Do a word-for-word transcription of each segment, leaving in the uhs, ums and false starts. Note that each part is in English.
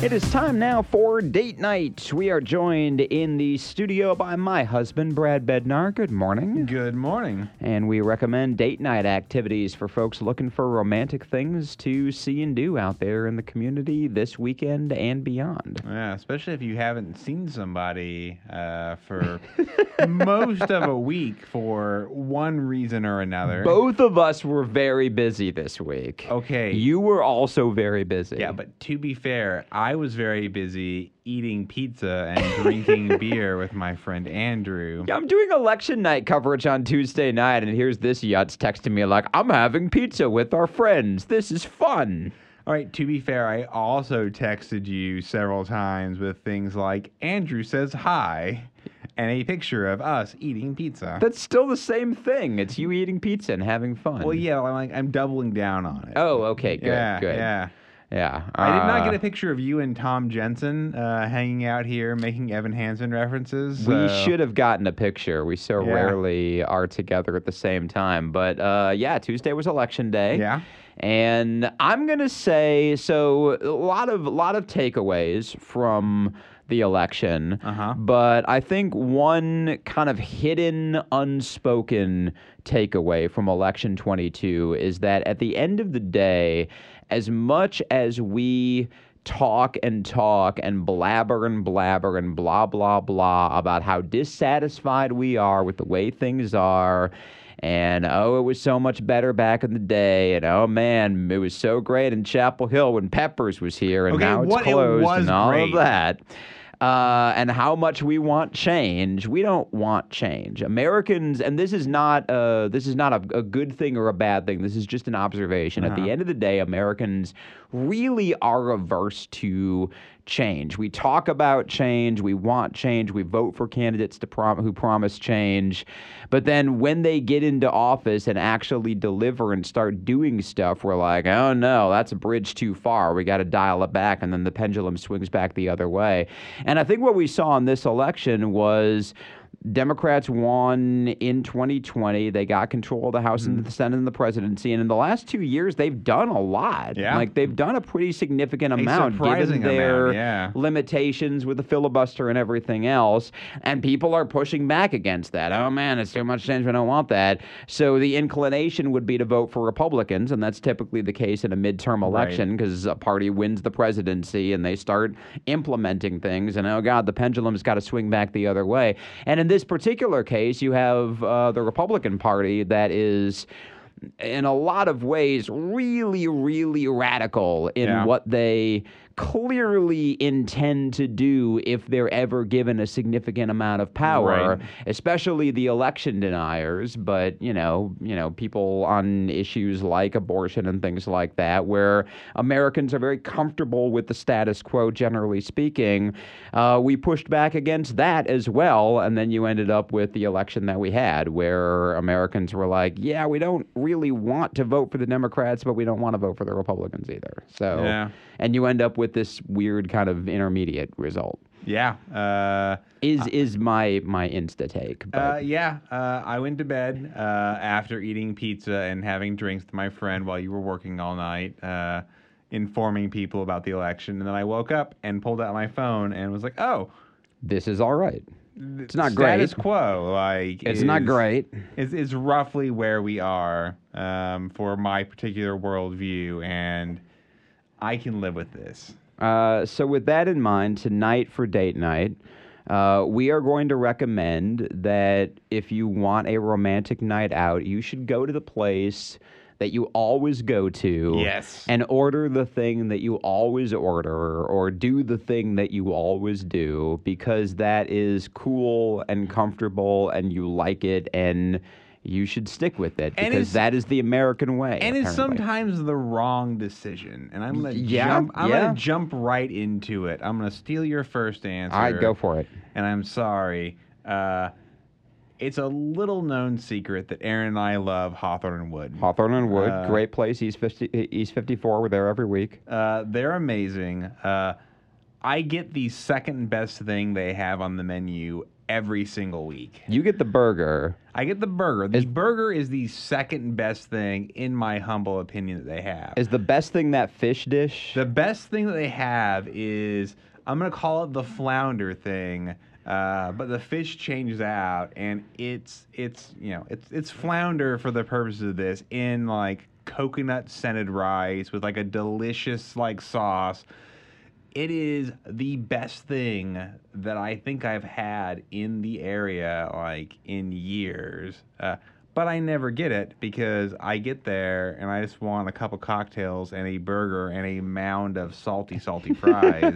It is time now for date night. We are joined in the studio by my husband, Brad Bednar. Good morning. Good morning. And we recommend date night activities for folks looking for romantic things to see and do out there in the community this weekend and beyond. Yeah, especially if you haven't seen somebody uh, for most of a week for one reason or another. Both of us were very busy this week. Okay. You were also very busy. Yeah, but to be fair, I was very busy eating pizza and drinking beer with my friend Andrew. Yeah, I'm doing election night coverage on Tuesday night, and here's this yutz texting me like, I'm having pizza with our friends. This is fun. All right, to be fair, I also texted you several times with things like, Andrew says hi, and a picture of us eating pizza. That's still the same thing. It's you eating pizza and having fun. Well, yeah, I'm like, I'm doubling down on it. Oh, okay, good, yeah, good. Yeah, Yeah. I did not uh, get a picture of you and Tom Jensen uh, hanging out here making Evan Hansen references. We uh, should have gotten a picture. We so Yeah. rarely are together at the same time. But uh, yeah, Tuesday was election day. Yeah. And I'm gonna say so. A lot of a lot of takeaways from the election. Uh-huh. But I think one kind of hidden, unspoken takeaway from election twenty-two is that at the end of the day, as much as we talk and talk and blabber and blabber and blah, blah, blah about how dissatisfied we are with the way things are, and oh, it was so much better back in the day, and oh man, it was so great in Chapel Hill when Peppers was here, and Okay, now it's what it closed, was and all great. of that. Uh, and how much we want change. We don't want change. Americans, and this is not uh, this is not a, a good thing or a bad thing. This is just an observation. Uh-huh. At the end of the day, Americans really are averse to change. We talk about change. We want change. We vote for candidates to prom- who promise change. But then when they get into office and actually deliver and start doing stuff, we're like, oh no, that's a bridge too far. We got to dial it back. And then the pendulum swings back the other way. And I think what we saw in this election was Democrats won in twenty twenty. They got control of the House Mm-hmm. and the Senate and the presidency. And in the last two years, they've done a lot. Yeah. Like, they've done a pretty significant A amount surprising given their amount, yeah. limitations with the filibuster and everything else. And people are pushing back against that. Oh, man, it's too much change. We don't want that. So the inclination would be to vote for Republicans. And that's typically the case in a midterm election because a party wins the presidency and they start implementing things. And, oh, God, the pendulum's got to swing back the other way. And in this particular case, you have uh, the Republican Party that is, in a lot of ways, really, really radical in Yeah. what they clearly intend to do if they're ever given a significant amount of power, Right. especially the election deniers, but, you know, you know, people on issues like abortion and things like that, where Americans are very comfortable with the status quo, generally speaking. Uh, we pushed back against that as well, and then you ended up with the election that we had, where Americans were like, yeah, we don't really want to vote for the Democrats, but we don't want to vote for the Republicans either. So, Yeah. and you end up with this weird kind of intermediate result. Yeah. Uh, Is is my my insta take. But uh, yeah. Uh, I went to bed uh, after eating pizza and having drinks with my friend while you were working all night, uh, informing people about the election. And then I woke up and pulled out my phone and was like, oh, this is all right. It's not status great. quo. Like It's not is- great. Is is roughly where we are um, for my particular worldview, and I can live with this. Uh, so with that in mind, tonight for date night, uh, we are going to recommend that if you want a romantic night out, you should go to the place that you always go to Yes. and order the thing that you always order or do the thing that you always do because that is cool and comfortable and you like it and you should stick with it And because it's- that is the American way. And it's apparently. sometimes the wrong decision. And I'm gonna Yeah, jump I'm yeah. gonna jump right into it. I'm gonna steal your first answer. All right, go for it. And I'm sorry. Uh, it's a little known secret that Aaron and I love Hawthorne Wood. Hawthorne and Wood, Uh, great place. East fifty, East fifty-four. We're there every week. Uh, they're amazing. Uh, I get the second best thing they have on the menu every single week. You get the burger. I get the burger. The burger is the second best thing, in my humble opinion, that they have. Is the best thing that fish dish? The best thing that they have is, I'm going to call it the flounder thing, uh, but the fish changes out, and it's, it's you know, it's it's flounder for the purposes of this, in, like, coconut-scented rice with, like, a delicious, like, sauce. It is the best thing that I think I've had in the area, like, in years. Uh, but I never get it because I get there and I just want a couple cocktails and a burger and a mound of salty, salty fries.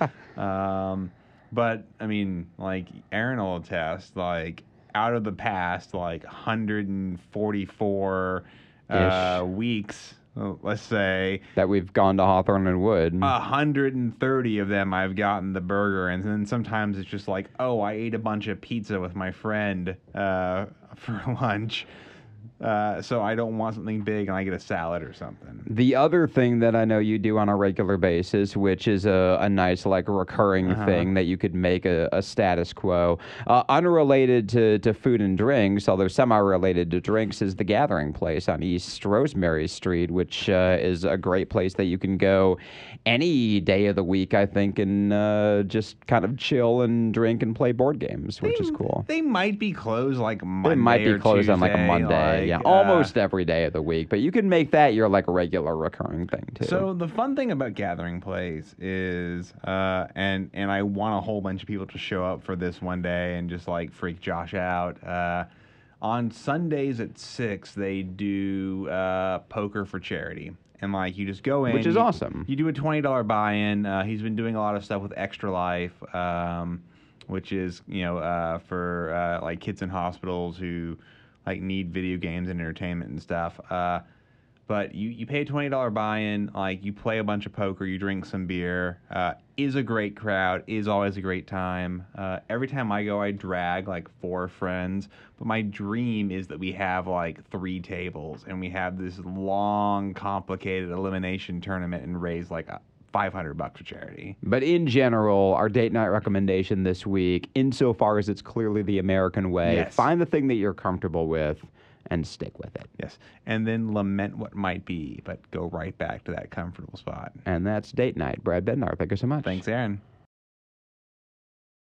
um, but, I mean, like, Aaron will attest, like, out of the past, like, one hundred forty-four uh, weeks, let's say, that we've gone to Hawthorne and Wood. one hundred thirty of them I've gotten the burger, and then sometimes it's just like, oh, I ate a bunch of pizza with my friend uh, for lunch, uh, so I don't want something big, and I get a salad or something. The other thing that I know you do on a regular basis, which is a, a nice, like, recurring Uh-huh. thing that you could make a, a status quo, uh, unrelated to, to food and drinks, although semi-related to drinks, is the Gathering Place on East Rosemary Street, which uh, is a great place that you can go any day of the week, I think, and uh, just kind of chill and drink and play board games, which They- is cool. They might be closed like Monday. They might be or closed on like a Tuesday, Monday, like, yeah, uh, almost every day of the week. But you can make that your like regular recurring thing too. So the fun thing about Gathering Place is, uh, and and I want a whole bunch of people to show up for this one day and just like freak Josh out. Uh, on Sundays at six, they do uh, poker for charity. And, like, you just go in. Which is you- awesome. You do a twenty dollars buy-in. Uh, he's been doing a lot of stuff with Extra Life, um, which is, you know, uh, for, uh, like, kids in hospitals who, like, need video games and entertainment and stuff. Uh, but you, you pay a twenty dollars buy-in. Like, you play a bunch of poker. You drink some beer. Uh, is a great crowd. Is always a great time. Uh, every time I go, I drag, like, four friends. But my dream is that we have, like, three tables. And we have this long, complicated elimination tournament and raise, like, a five hundred bucks for charity. But in general, our date night recommendation this week, insofar as it's clearly the American way, Yes. find the thing that you're comfortable with and stick with it. Yes. And then lament what might be, but go right back to that comfortable spot. And that's date night. Brad Bednar, thank you so much. Thanks, Aaron.